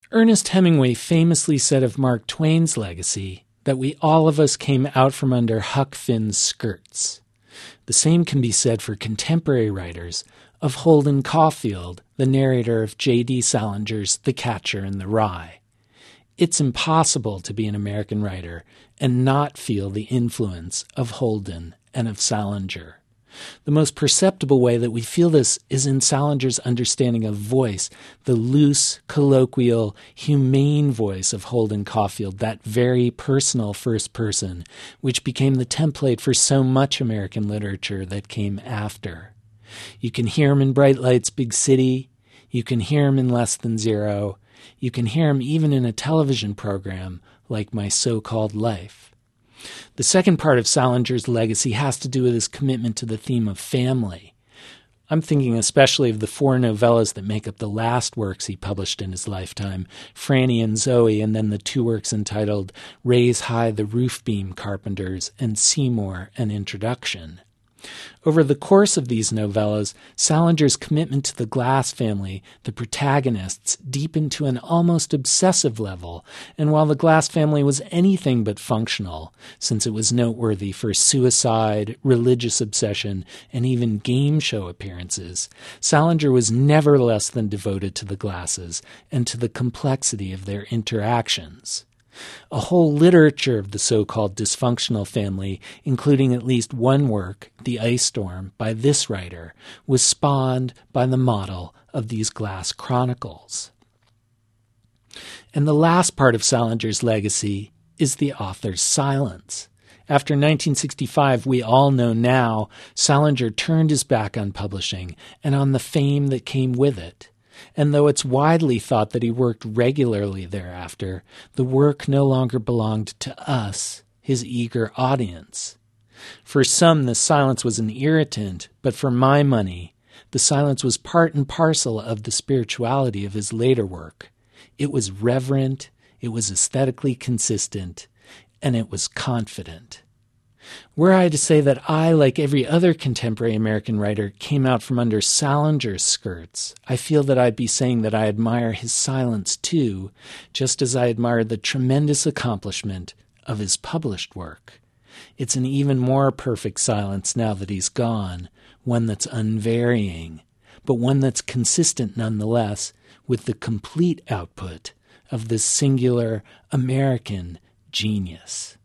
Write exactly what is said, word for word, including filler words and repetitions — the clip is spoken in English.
Ernest Hemingway famously said of Mark Twain's legacy that we all of us came out from under Huck Finn's skirts. The same can be said for contemporary writers of Holden Caulfield, the narrator of J D Salinger's The Catcher in the Rye. It's impossible to be an American writer and not feel the influence of Holden and of Salinger. The most perceptible way that we feel this is in Salinger's understanding of voice, the loose, colloquial, humane voice of Holden Caulfield, that very personal first person, which became the template for so much American literature that came after. You can hear him in Bright Lights, Big City. You can hear him in Less Than Zero. You can hear him even in a television program like My So-Called Life. The second part of Salinger's legacy has to do with his commitment to the theme of family. I'm thinking especially of the four novellas that make up the last works he published in his lifetime, Franny and Zoe, and then the two works entitled Raise High the Roof Beam Carpenters and Seymour, An Introduction. Over the course of these novellas, Salinger's commitment to the Glass family, the protagonists, deepened to an almost obsessive level, and while the Glass family was anything but functional, since it was noteworthy for suicide, religious obsession, and even game show appearances, Salinger was never less than devoted to the Glasses and to the complexity of their interactions. A whole literature of the so-called dysfunctional family, including at least one work, The Ice Storm, by this writer, was spawned by the model of these Glass chronicles. And the last part of Salinger's legacy is the author's silence. After nineteen sixty-five, we all know now, Salinger turned his back on publishing and on the fame that came with it. And though it's widely thought that he worked regularly thereafter, the work no longer belonged to us, his eager audience. For some, the silence was an irritant, but for my money, the silence was part and parcel of the spirituality of his later work. It was reverent, it was aesthetically consistent, and it was confident. Were I to say that I, like every other contemporary American writer, came out from under Salinger's skirts, I feel that I'd be saying that I admire his silence too, just as I admire the tremendous accomplishment of his published work. It's an even more perfect silence now that he's gone, one that's unvarying, but one that's consistent nonetheless with the complete output of this singular American genius.